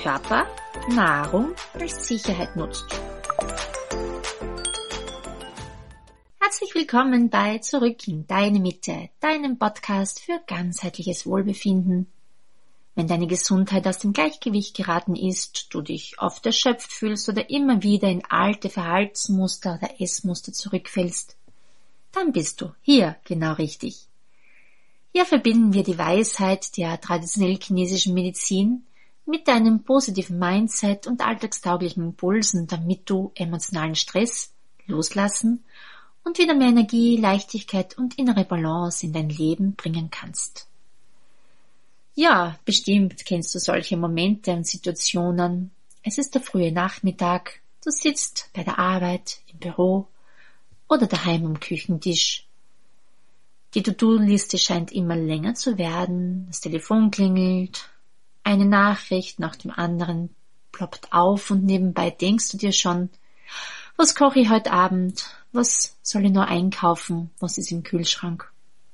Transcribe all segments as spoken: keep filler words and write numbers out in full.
Körper Nahrung als Sicherheit nutzt. Herzlich willkommen bei Zurück in deine Mitte, deinem Podcast für ganzheitliches Wohlbefinden. Wenn deine Gesundheit aus dem Gleichgewicht geraten ist, du dich oft erschöpft fühlst oder immer wieder in alte Verhaltensmuster oder Essmuster zurückfällst, dann bist du hier genau richtig. Hier verbinden wir die Weisheit der traditionell chinesischen Medizin mit deinem positiven Mindset und alltagstauglichen Impulsen, damit du emotionalen Stress loslassen und wieder mehr Energie, Leichtigkeit und innere Balance in dein Leben bringen kannst. Ja, bestimmt kennst du solche Momente und Situationen. Es ist der frühe Nachmittag, du sitzt bei der Arbeit, im Büro oder daheim am Küchentisch. Die To-Do-Liste scheint immer länger zu werden, das Telefon klingelt, eine Nachricht nach dem anderen ploppt auf und nebenbei denkst du dir schon, was koche ich heute Abend, was soll ich noch einkaufen, was ist im Kühlschrank.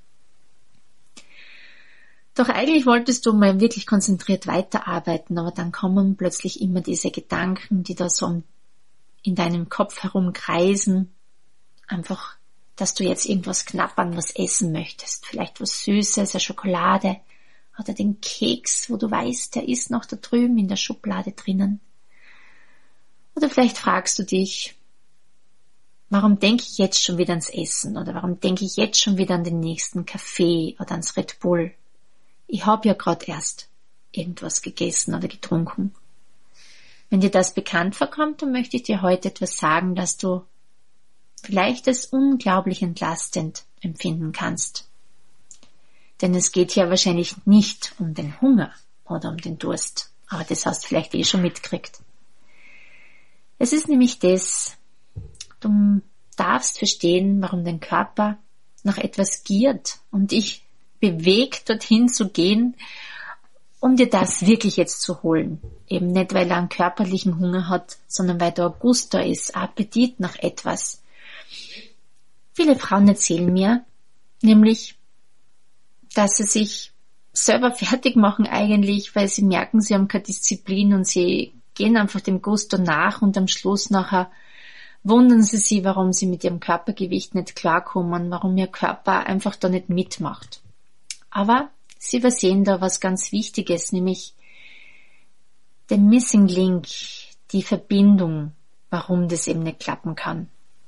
Doch eigentlich wolltest du mal wirklich konzentriert weiterarbeiten, aber dann kommen plötzlich immer diese Gedanken, die da so in deinem Kopf herumkreisen, einfach, dass du jetzt irgendwas knabbern, was essen möchtest, vielleicht was Süßes, eine Schokolade oder den Keks, wo du weißt, der ist noch da drüben in der Schublade drinnen. Oder vielleicht fragst du dich, warum denke ich jetzt schon wieder ans Essen oder warum denke ich jetzt schon wieder an den nächsten Kaffee oder ans Red Bull? Ich habe ja gerade erst irgendwas gegessen oder getrunken. Wenn dir das bekannt vorkommt, dann möchte ich dir heute etwas sagen, dass du vielleicht als unglaublich entlastend empfinden kannst. Denn es geht hier wahrscheinlich nicht um den Hunger oder um den Durst, aber das hast du vielleicht eh schon mitgekriegt. Es ist nämlich das, du darfst verstehen, warum dein Körper nach etwas giert und dich bewegt, dorthin zu gehen, um dir das wirklich jetzt zu holen. Eben nicht, weil er einen körperlichen Hunger hat, sondern weil da Gusto ist, Appetit nach etwas. Viele Frauen erzählen mir, nämlich, dass sie sich selber fertig machen eigentlich, weil sie merken, sie haben keine Disziplin und sie gehen einfach dem Gusto nach und am Schluss nachher wundern sie sich, warum sie mit ihrem Körpergewicht nicht klarkommen, warum ihr Körper einfach da nicht mitmacht. Aber sie übersehen da was ganz Wichtiges, nämlich den Missing Link, die Verbindung, warum das eben nicht klappen kann.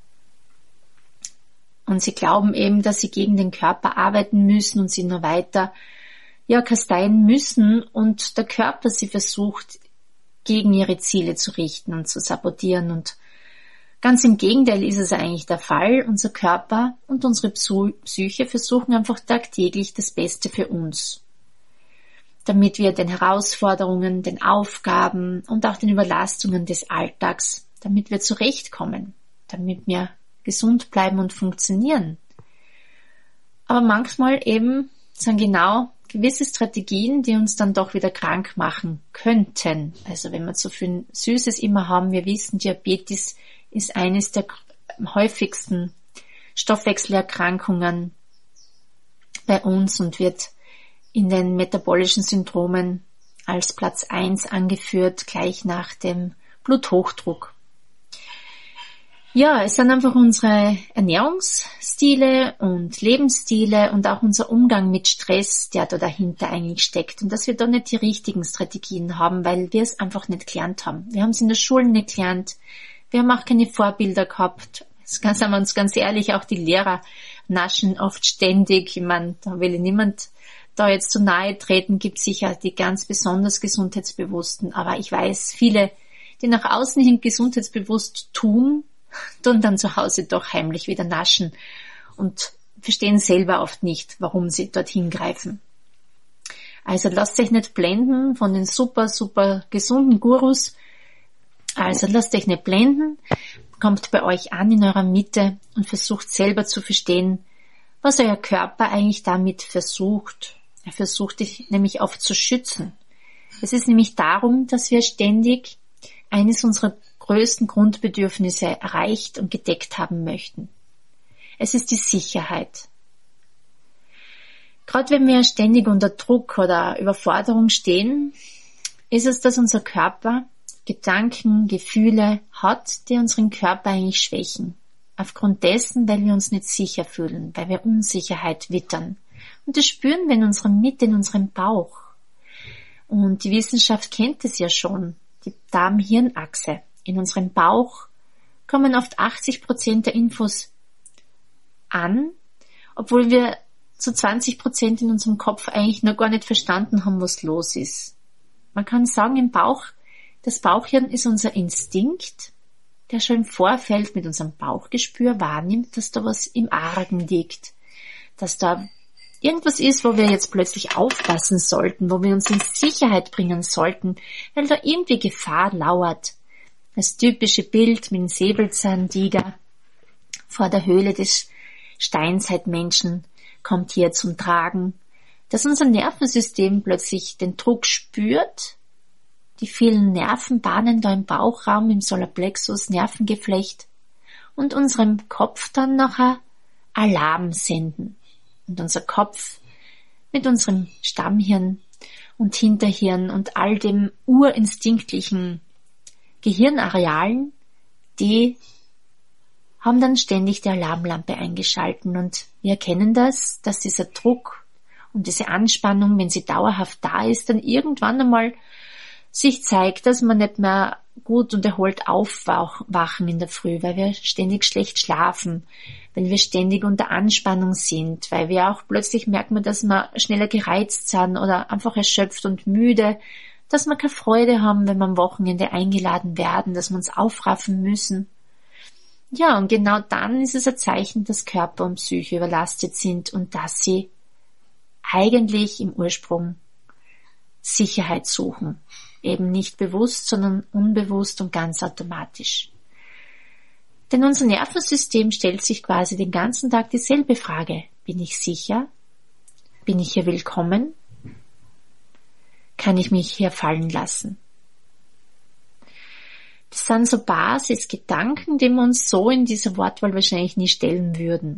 Und sie glauben eben, dass sie gegen den Körper arbeiten müssen und sie nur weiter, ja, kasteien müssen und der Körper sie versucht, gegen ihre Ziele zu richten und zu sabotieren. Und ganz im Gegenteil ist es eigentlich der Fall. Unser Körper und unsere Psyche versuchen einfach tagtäglich das Beste für uns, damit wir den Herausforderungen, den Aufgaben und auch den Überlastungen des Alltags, damit wir zurechtkommen, damit wir gesund bleiben und funktionieren. Aber manchmal eben sind genau gewisse Strategien, die uns dann doch wieder krank machen könnten. Also wenn wir zu viel Süßes immer haben, wir wissen, Diabetes ist eines der häufigsten Stoffwechselerkrankungen bei uns und wird in den metabolischen Syndromen als Platz eins angeführt, gleich nach dem Bluthochdruck. Ja, es sind einfach unsere Ernährungsstile und Lebensstile und auch unser Umgang mit Stress, der da dahinter eigentlich steckt. Und dass wir da nicht die richtigen Strategien haben, weil wir es einfach nicht gelernt haben. Wir haben es in der Schule nicht gelernt. Wir haben auch keine Vorbilder gehabt. Das sagen wir uns ganz ehrlich, auch die Lehrer naschen oft ständig. Ich meine, da will ich niemand da jetzt zu nahe treten, gibt sicher die ganz besonders gesundheitsbewussten. Aber ich weiß, viele, die nach außen hin gesundheitsbewusst tun, tun dann zu Hause doch heimlich wieder naschen und verstehen selber oft nicht, warum sie dorthin greifen. Also lasst euch nicht blenden von den super, super gesunden Gurus. Also lasst euch nicht blenden, kommt bei euch an in eurer Mitte und versucht selber zu verstehen, was euer Körper eigentlich damit versucht. Er versucht dich nämlich oft zu schützen. Es ist nämlich darum, dass wir ständig eines unserer größten Grundbedürfnisse erreicht und gedeckt haben möchten. Es ist die Sicherheit. Gerade wenn wir ständig unter Druck oder Überforderung stehen, ist es, dass unser Körper Gedanken, Gefühle hat, die unseren Körper eigentlich schwächen. Aufgrund dessen, weil wir uns nicht sicher fühlen, weil wir Unsicherheit wittern. Und das spüren wir in unserer Mitte, in unserem Bauch. Und die Wissenschaft kennt es ja schon, die Darm-Hirn-Achse. In unserem Bauch kommen oft achtzig Prozent der Infos an, obwohl wir zu zwanzig Prozent in unserem Kopf eigentlich noch gar nicht verstanden haben, was los ist. Man kann sagen, im Bauch, das Bauchhirn ist unser Instinkt, der schon im Vorfeld mit unserem Bauchgespür wahrnimmt, dass da was im Argen liegt, dass da irgendwas ist, wo wir jetzt plötzlich aufpassen sollten, wo wir uns in Sicherheit bringen sollten, weil da irgendwie Gefahr lauert. Das typische Bild mit dem Säbelzahntiger vor der Höhle des Steinzeitmenschen kommt hier zum Tragen, dass unser Nervensystem plötzlich den Druck spürt, die vielen Nervenbahnen da im Bauchraum, im Solarplexus, Nervengeflecht und unserem Kopf dann nachher Alarm senden. Und unser Kopf mit unserem Stammhirn und Hinterhirn und all dem urinstinktlichen Gehirnarealen, die haben dann ständig die Alarmlampe eingeschalten. Und wir erkennen das, dass dieser Druck und diese Anspannung, wenn sie dauerhaft da ist, dann irgendwann einmal sich zeigt, dass wir nicht mehr gut und erholt aufwachen in der Früh, weil wir ständig schlecht schlafen, weil wir ständig unter Anspannung sind, weil wir auch plötzlich merken, dass wir schneller gereizt sind oder einfach erschöpft und müde, dass wir keine Freude haben, wenn wir am Wochenende eingeladen werden, dass wir uns aufraffen müssen. Ja, und genau dann ist es ein Zeichen, dass Körper und Psyche überlastet sind und dass sie eigentlich im Ursprung Sicherheit suchen. Eben nicht bewusst, sondern unbewusst und ganz automatisch. Denn unser Nervensystem stellt sich quasi den ganzen Tag dieselbe Frage. Bin ich sicher? Bin ich hier willkommen? Kann ich mich hier fallen lassen? Das sind so Basisgedanken, die wir uns so in dieser Wortwahl wahrscheinlich nie stellen würden.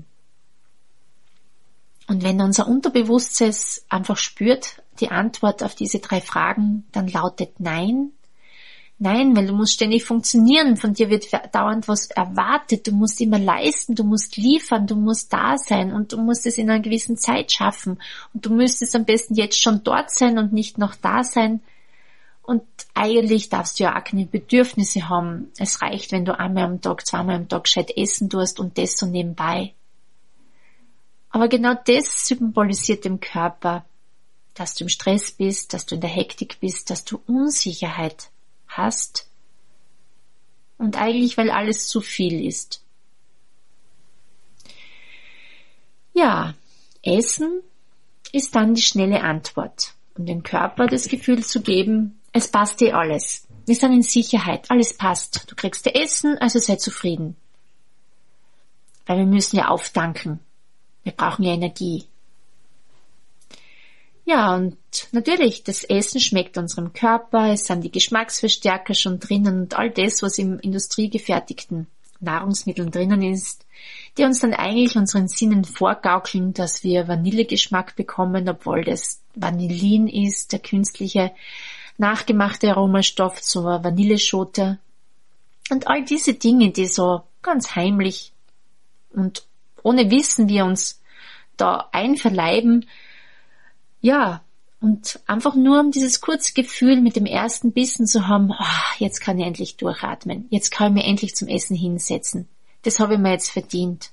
Und wenn unser Unterbewusstsein einfach spürt, die Antwort auf diese drei Fragen, dann lautet Nein. Nein, weil du musst ständig funktionieren, von dir wird dauernd was erwartet, du musst immer leisten, du musst liefern, du musst da sein und du musst es in einer gewissen Zeit schaffen und du müsstest am besten jetzt schon dort sein und nicht noch da sein. Und eigentlich darfst du ja auch keine Bedürfnisse haben. Es reicht, wenn du einmal am Tag, zweimal am Tag gescheit essen tust und das so nebenbei. Aber genau das symbolisiert dem Körper, dass du im Stress bist, dass du in der Hektik bist, dass du Unsicherheit hast und eigentlich, weil alles zu viel ist. Ja, Essen ist dann die schnelle Antwort, um dem Körper das Gefühl zu geben, es passt dir alles. Wir sind in Sicherheit, alles passt. Du kriegst dir Essen, also sei zufrieden. Weil wir müssen ja auftanken. Wir brauchen ja Energie. Ja, und natürlich, das Essen schmeckt unserem Körper, es sind die Geschmacksverstärker schon drinnen und all das, was im industriegefertigten Nahrungsmitteln drinnen ist, die uns dann eigentlich unseren Sinnen vorgaukeln, dass wir Vanillegeschmack bekommen, obwohl das Vanillin ist, der künstliche, nachgemachte Aromastoff zur Vanilleschote. Und all diese Dinge, die so ganz heimlich und ohne Wissen wir uns da einverleiben, ja, und einfach nur um dieses kurze Gefühl mit dem ersten Bissen zu haben, oh, jetzt kann ich endlich durchatmen, jetzt kann ich mir endlich zum Essen hinsetzen. Das habe ich mir jetzt verdient.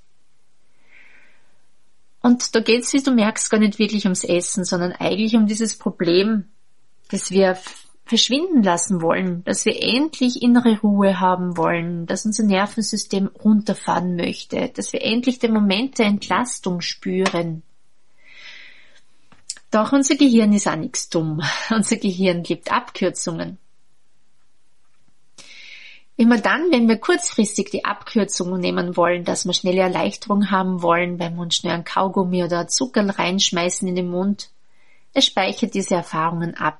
Und da geht's, wie du merkst, gar nicht wirklich ums Essen, sondern eigentlich um dieses Problem, das wir verschwinden lassen wollen, dass wir endlich innere Ruhe haben wollen, dass unser Nervensystem runterfahren möchte, dass wir endlich den Moment der Entlastung spüren. Doch unser Gehirn ist auch nichts dumm. Unser Gehirn liebt Abkürzungen. Immer dann, wenn wir kurzfristig die Abkürzung nehmen wollen, dass wir schnelle Erleichterung haben wollen, weil wir uns schnell ein Kaugummi oder Zuckerl reinschmeißen in den Mund, es speichert diese Erfahrungen ab.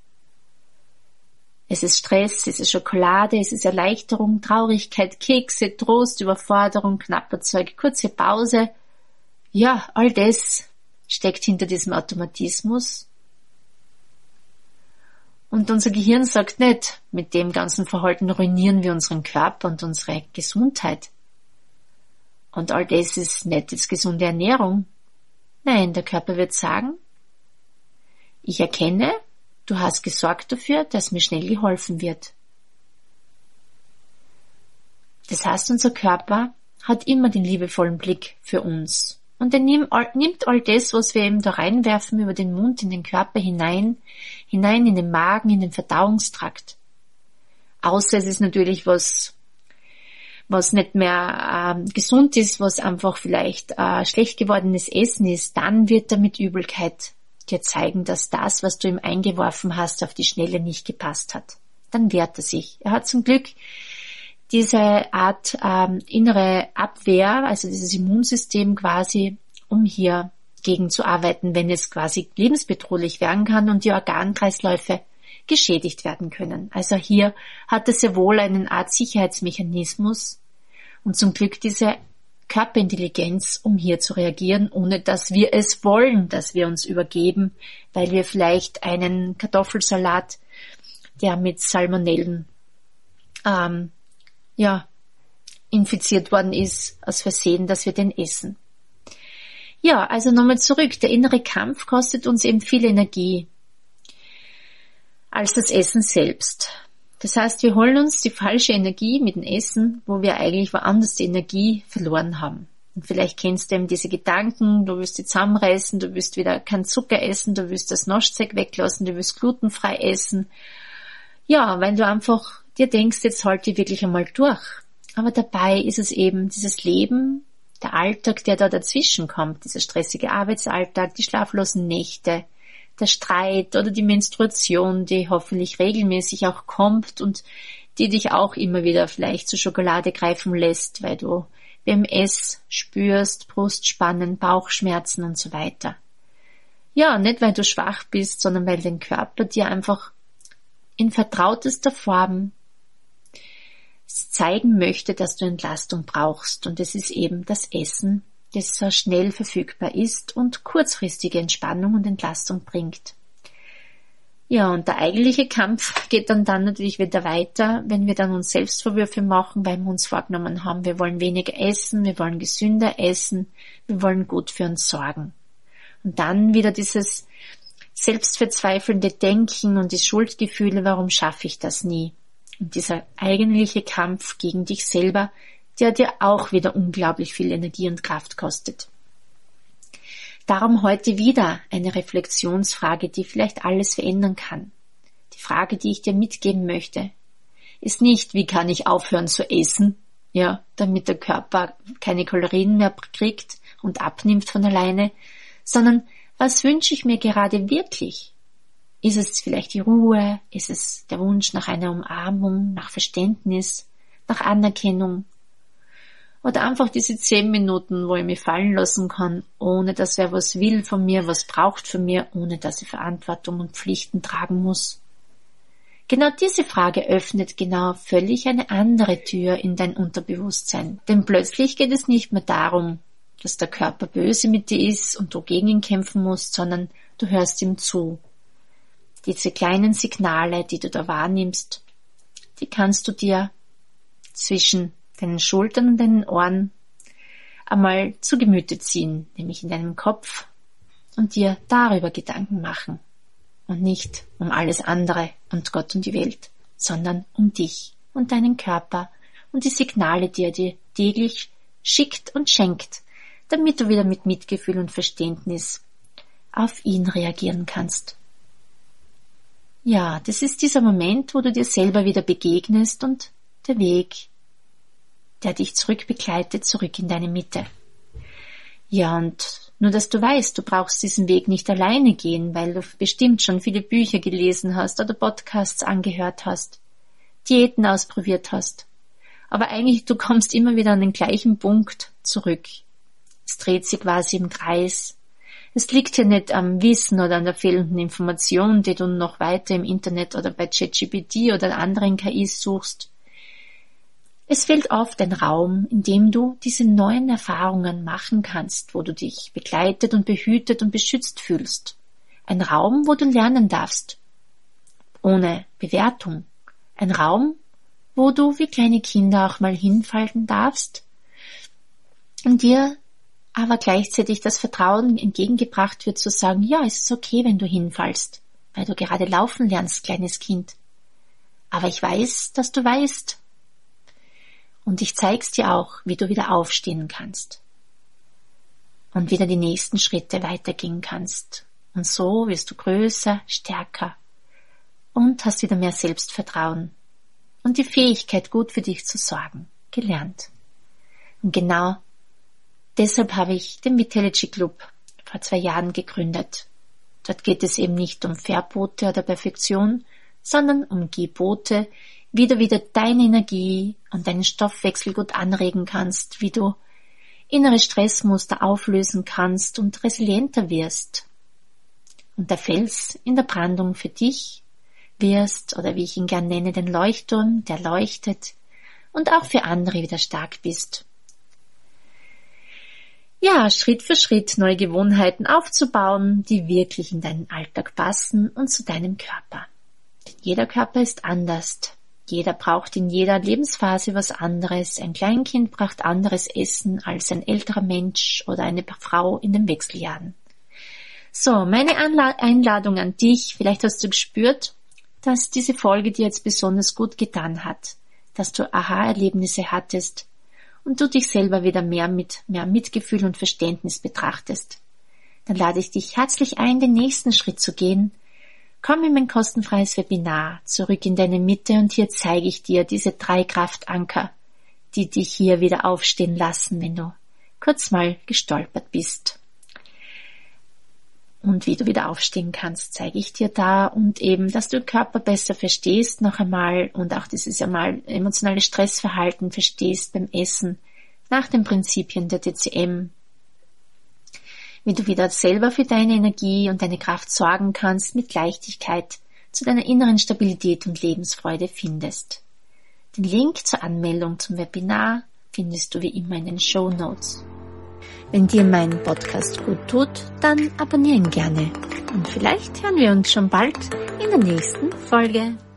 Es ist Stress, es ist Schokolade, es ist Erleichterung, Traurigkeit, Kekse, Trost, Überforderung, knapper Zeug, kurze Pause. Ja, all das steckt hinter diesem Automatismus. Und unser Gehirn sagt nicht, mit dem ganzen Verhalten ruinieren wir unseren Körper und unsere Gesundheit. Und all das ist nicht jetzt gesunde Ernährung. Nein, der Körper wird sagen, ich erkenne, du hast gesorgt dafür, dass mir schnell geholfen wird. Das heißt, unser Körper hat immer den liebevollen Blick für uns. Und er nimmt all, nimmt all das, was wir ihm da reinwerfen, über den Mund in den Körper hinein, hinein in den Magen, in den Verdauungstrakt. Außer es ist natürlich was, was nicht mehr äh, gesund ist, was einfach vielleicht äh, schlecht gewordenes Essen ist, dann wird er mit Übelkeit dir zeigen, dass das, was du ihm eingeworfen hast, auf die Schnelle nicht gepasst hat. Dann wehrt er sich. Er hat zum Glück diese Art ähm, innere Abwehr, also dieses Immunsystem quasi, um hier gegen zu arbeiten, wenn es quasi lebensbedrohlich werden kann und die Organkreisläufe geschädigt werden können. Also hier hat es sehr wohl eine Art Sicherheitsmechanismus und zum Glück diese Körperintelligenz, um hier zu reagieren, ohne dass wir es wollen, dass wir uns übergeben, weil wir vielleicht einen Kartoffelsalat, der mit Salmonellen ähm, ja, infiziert worden ist, aus Versehen, dass wir den essen. Ja, also nochmal zurück. Der innere Kampf kostet uns eben viel Energie als das Essen selbst. Das heißt, wir holen uns die falsche Energie mit dem Essen, wo wir eigentlich woanders die Energie verloren haben. Und vielleicht kennst du eben diese Gedanken, du willst die zusammenreißen, du willst wieder keinen Zucker essen, du willst das Naschzeug weglassen, du willst glutenfrei essen. Ja, weil du einfach dir denkst, jetzt halte ich wirklich einmal durch. Aber dabei ist es eben dieses Leben, der Alltag, der da dazwischen kommt, dieser stressige Arbeitsalltag, die schlaflosen Nächte, der Streit oder die Menstruation, die hoffentlich regelmäßig auch kommt und die dich auch immer wieder vielleicht zur Schokolade greifen lässt, weil du W M S spürst, Brustspannen, Bauchschmerzen und so weiter. Ja, nicht weil du schwach bist, sondern weil dein Körper dir einfach in vertrautester Form zeigen möchte, dass du Entlastung brauchst. Und es ist eben das Essen, das so schnell verfügbar ist und kurzfristige Entspannung und Entlastung bringt. Ja, und der eigentliche Kampf geht dann dann natürlich wieder weiter, wenn wir dann uns Selbstvorwürfe machen, weil wir uns vorgenommen haben, wir wollen weniger essen, wir wollen gesünder essen, wir wollen gut für uns sorgen. Und dann wieder dieses selbstverzweifelnde Denken und die Schuldgefühle, warum schaffe ich das nie? Und dieser eigentliche Kampf gegen dich selber, der dir auch wieder unglaublich viel Energie und Kraft kostet. Darum heute wieder eine Reflexionsfrage, die vielleicht alles verändern kann. Die Frage, die ich dir mitgeben möchte, ist nicht, wie kann ich aufhören zu essen, ja, damit der Körper keine Kalorien mehr kriegt und abnimmt von alleine, sondern was wünsche ich mir gerade wirklich? Ist es vielleicht die Ruhe? Ist es der Wunsch nach einer Umarmung, nach Verständnis, nach Anerkennung? Oder einfach diese zehn Minuten, wo ich mich fallen lassen kann, ohne dass wer was will von mir, was braucht von mir, ohne dass ich Verantwortung und Pflichten tragen muss. Genau diese Frage öffnet genau völlig eine andere Tür in dein Unterbewusstsein. Denn plötzlich geht es nicht mehr darum, dass der Körper böse mit dir ist und du gegen ihn kämpfen musst, sondern du hörst ihm zu. Diese kleinen Signale, die du da wahrnimmst, die kannst du dir zwischen deinen Schultern und deinen Ohren einmal zu Gemüte ziehen, nämlich in deinem Kopf, und dir darüber Gedanken machen. Und nicht um alles andere und Gott und die Welt, sondern um dich und deinen Körper und die Signale, die er dir täglich schickt und schenkt, damit du wieder mit Mitgefühl und Verständnis auf ihn reagieren kannst. Ja, das ist dieser Moment, wo du dir selber wieder begegnest und der Weg, der dich zurückbegleitet, zurück in deine Mitte. Ja, und nur, dass du weißt, du brauchst diesen Weg nicht alleine gehen, weil du bestimmt schon viele Bücher gelesen hast oder Podcasts angehört hast, Diäten ausprobiert hast. Aber eigentlich, du kommst immer wieder an den gleichen Punkt zurück. Es dreht sich quasi im Kreis. Es liegt ja nicht am Wissen oder an der fehlenden Information, die du noch weiter im Internet oder bei ChatGPT oder anderen K Is suchst. Es fehlt oft ein Raum, in dem du diese neuen Erfahrungen machen kannst, wo du dich begleitet und behütet und beschützt fühlst. Ein Raum, wo du lernen darfst, ohne Bewertung. Ein Raum, wo du wie kleine Kinder auch mal hinfallen darfst und dir aber gleichzeitig das Vertrauen entgegengebracht wird zu sagen, ja, es ist okay, wenn du hinfallst, weil du gerade laufen lernst, kleines Kind. Aber ich weiß, dass du weißt. Und ich zeig's dir auch, wie du wieder aufstehen kannst. Und wieder die nächsten Schritte weitergehen kannst. Und so wirst du größer, stärker und hast wieder mehr Selbstvertrauen und die Fähigkeit, gut für dich zu sorgen, gelernt. Und genau deshalb habe ich den Vitality Club vor zwei Jahren gegründet. Dort geht es eben nicht um Verbote oder Perfektion, sondern um Gebote, wie du wieder deine Energie und deinen Stoffwechsel gut anregen kannst, wie du innere Stressmuster auflösen kannst und resilienter wirst. Und der Fels in der Brandung für dich wirst, oder wie ich ihn gern nenne, den Leuchtturm, der leuchtet und auch für andere wieder stark bist. Ja, Schritt für Schritt neue Gewohnheiten aufzubauen, die wirklich in deinen Alltag passen und zu deinem Körper. Denn jeder Körper ist anders. Jeder braucht in jeder Lebensphase was anderes. Ein Kleinkind braucht anderes Essen als ein älterer Mensch oder eine Frau in den Wechseljahren. So, meine Anla- Einladung an dich, vielleicht hast du gespürt, dass diese Folge dir jetzt besonders gut getan hat, dass du Aha-Erlebnisse hattest und du dich selber wieder mehr mit mehr Mitgefühl und Verständnis betrachtest. Dann lade ich dich herzlich ein, den nächsten Schritt zu gehen. Komm in mein kostenfreies Webinar zurück in deine Mitte und hier zeige ich dir diese drei Kraftanker, die dich hier wieder aufstehen lassen, wenn du kurz mal gestolpert bist. Und wie du wieder aufstehen kannst, zeige ich dir da und eben, dass du den Körper besser verstehst noch einmal und auch dieses einmal emotionale Stressverhalten verstehst beim Essen nach den Prinzipien der T C M. Wie du wieder selber für deine Energie und deine Kraft sorgen kannst, mit Leichtigkeit zu deiner inneren Stabilität und Lebensfreude findest. Den Link zur Anmeldung zum Webinar findest du wie immer in den Shownotes. Wenn dir mein Podcast gut tut, dann abonnieren gerne. Und vielleicht hören wir uns schon bald in der nächsten Folge.